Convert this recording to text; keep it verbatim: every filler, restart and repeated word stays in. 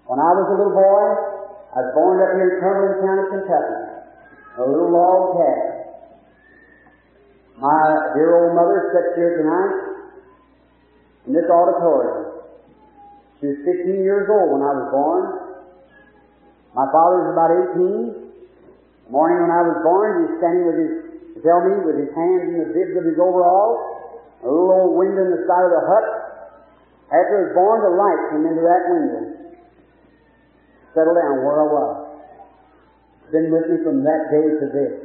When I was a little boy, I was born up here in Cumberland County, Kentucky, in a little log cabin. My dear old mother sits here tonight in this auditorium. She was fifteen years old when I was born. My father was about eighteen. The morning when I was born, he was standing with his, to tell me, with his hands in the bibs of his overalls, a little old window in the side of the hut. After I was born, the light came into that window. Settled down where I was. Been with me from that day to this.